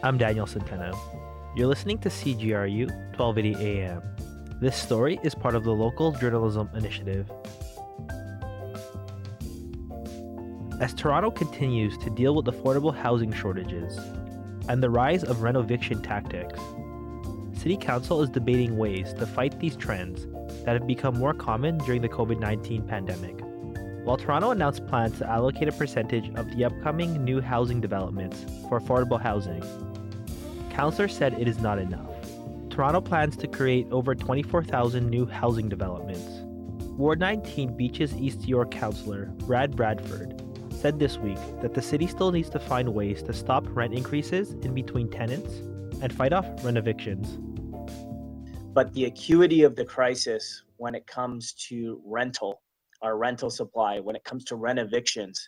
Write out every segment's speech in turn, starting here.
I'm Daniel Centeno. You're listening to CGRU 1280 AM. This story is part of the Local Journalism Initiative. As Toronto continues to deal with affordable housing shortages and the rise of renoviction tactics, City Council is debating ways to fight these trends that have become more common during the COVID-19 pandemic. While Toronto announced plans to allocate a percentage of the upcoming new housing developments for affordable housing, councillors said it is not enough. Toronto plans to create over 24,000 new housing developments. Ward 19 Beaches East York councillor Brad Bradford said this week that the city still needs to find ways to stop rent increases in between tenants and fight off rent-evictions. But the acuity of the crisis when it comes to our rental supply, when it comes to rent-evictions,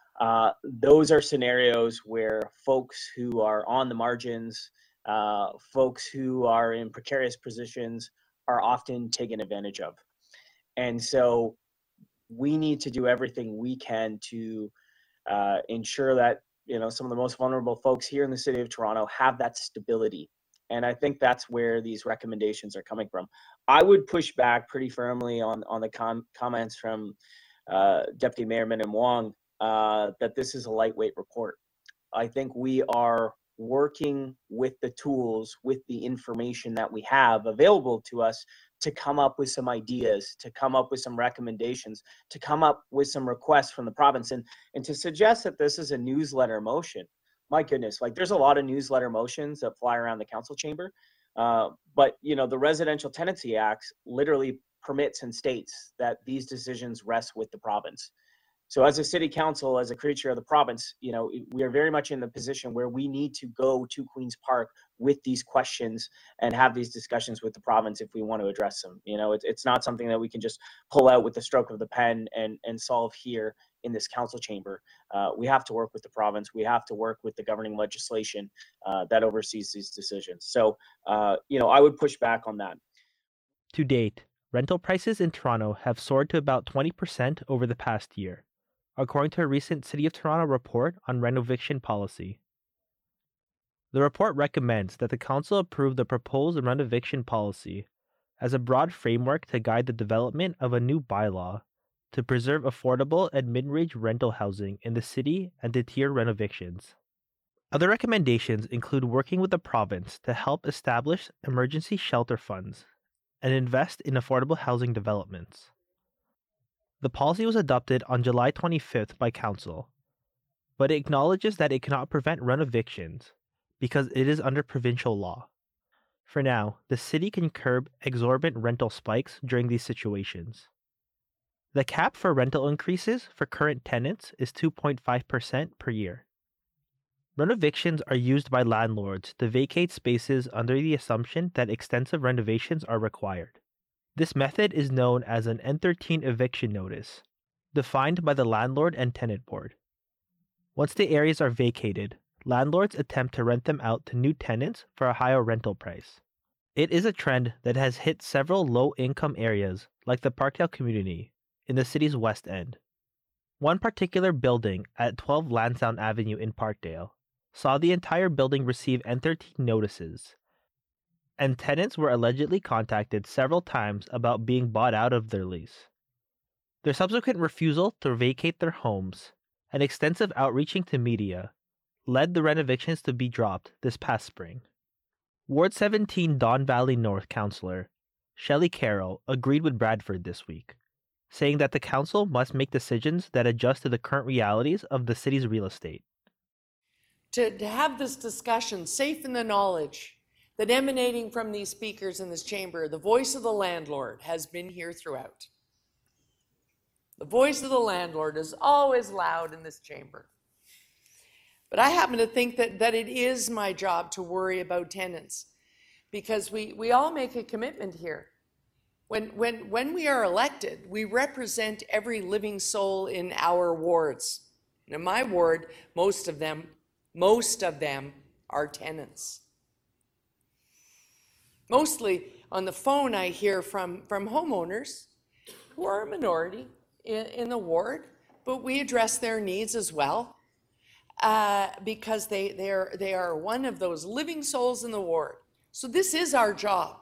those are scenarios where folks who are on the margins, folks who are in precarious positions are often taken advantage of. And so we need to do everything we can to ensure that some of the most vulnerable folks here in the city of Toronto have that stability. And I think that's where these recommendations are coming from. I would push back pretty firmly on the comments from Deputy Mayor Min Wong that this is a lightweight report. I think we are working with the tools, with the information that we have available to us to come up with some ideas, to come up with some recommendations, to come up with some requests from the province. And to suggest that this is a newsletter motion, my goodness, there's a lot of newsletter motions that fly around the council chamber. But the Residential Tenancy Act literally permits and states that these decisions rest with the province. So as a city council, as a creature of the province, we are very much in the position where we need to go to Queen's Park with these questions and have these discussions with the province if we want to address them. It's not something that we can just pull out with the stroke of the pen and solve here in this council chamber. We have to work with the province. We have to work with the governing legislation that oversees these decisions. So, I would push back on that. To date, rental prices in Toronto have soared to about 20% over the past year, according to a recent City of Toronto report on rent-eviction policy. The report recommends that the council approve the proposed rent-eviction policy as a broad framework to guide the development of a new bylaw to preserve affordable and mid-range rental housing in the city and deter rent-evictions. Other recommendations include working with the province to help establish emergency shelter funds and invest in affordable housing developments. The policy was adopted on July 25th by Council, but it acknowledges that it cannot prevent rent-evictions because it is under provincial law. For now, the city can curb exorbitant rental spikes during these situations. The cap for rental increases for current tenants is 2.5% per year. Rent-evictions are used by landlords to vacate spaces under the assumption that extensive renovations are required. This method is known as an N13 eviction notice, defined by the Landlord and Tenant Board. Once the areas are vacated, landlords attempt to rent them out to new tenants for a higher rental price. It is a trend that has hit several low-income areas like the Parkdale community in the city's West End. One particular building at 12 Lansdowne Avenue in Parkdale saw the entire building receive N13 notices, and tenants were allegedly contacted several times about being bought out of their lease. Their subsequent refusal to vacate their homes and extensive outreaching to media led the rent-evictions to be dropped this past spring. Ward 17 Don Valley North councillor Shelley Carroll agreed with Bradford this week, saying that the council must make decisions that adjust to the current realities of the city's real estate. To have this discussion safe in the knowledge that emanating from these speakers in this chamber, the voice of the landlord has been here throughout. The voice of the landlord is always loud in this chamber. But I happen to think that it is my job to worry about tenants, because we all make a commitment here. When we are elected, we represent every living soul in our wards. In my ward, most of them are tenants. Mostly on the phone, I hear from homeowners who are a minority in the ward, but we address their needs as well. because they are one of those living souls in the ward. So this is our job.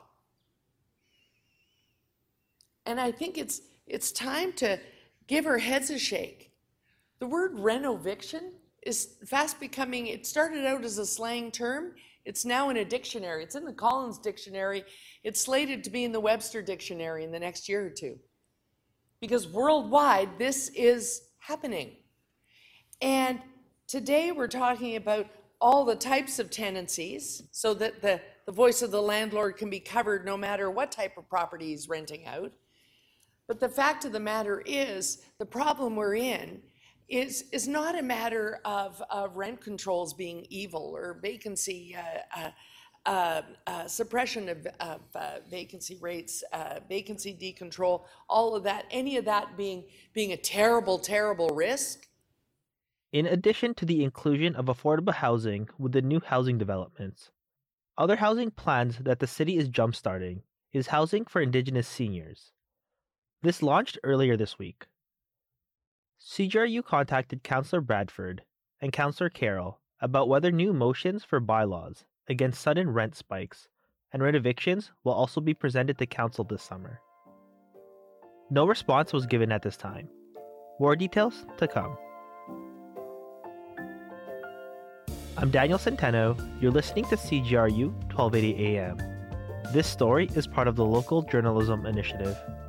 And I think it's time to give our heads a shake. The word renoviction is fast becoming, it started out as a slang term. It's now in a dictionary. It's in the Collins Dictionary. It's slated to be in the Webster Dictionary in the next year or two. Because worldwide, this is happening. And today we're talking about all the types of tenancies so that the voice of the landlord can be covered no matter what type of property he's renting out. But the fact of the matter is, the problem we're in is not a matter of rent controls being evil or vacancy, suppression of vacancy rates, vacancy decontrol, all of that, any of that being a terrible, terrible risk. In addition to the inclusion of affordable housing with the new housing developments, other housing plans that the city is jumpstarting is housing for Indigenous seniors. This launched earlier this week. CJRU contacted Councillor Bradford and Councillor Carroll about whether new motions for bylaws against sudden rent spikes and rent evictions will also be presented to Council this summer. No response was given at this time. More details to come. I'm Daniel Centeno. You're listening to CJRU 1280 AM. This story is part of the Local Journalism Initiative.